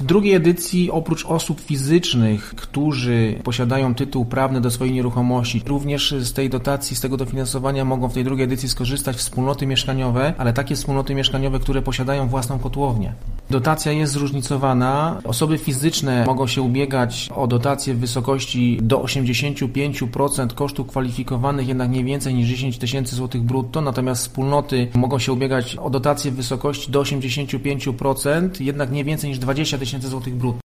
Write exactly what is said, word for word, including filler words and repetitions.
W drugiej edycji oprócz osób fizycznych, którzy posiadają tytuł prawny do swojej nieruchomości, również z tej dotacji, z tego dofinansowania mogą w tej drugiej edycji skorzystać wspólnoty mieszkaniowe, ale takie wspólnoty mieszkaniowe, które posiadają własną kotłownię. Dotacja jest zróżnicowana. Osoby fizyczne mogą się ubiegać o dotację w wysokości do osiemdziesiąt pięć procent kosztów kwalifikowanych, jednak nie więcej niż dziesięć tysięcy złotych brutto, natomiast wspólnoty mogą się ubiegać o dotację w wysokości do osiemdziesiąt pięć procent, jednak nie więcej niż dwadzieścia tysięcy złotych brutto.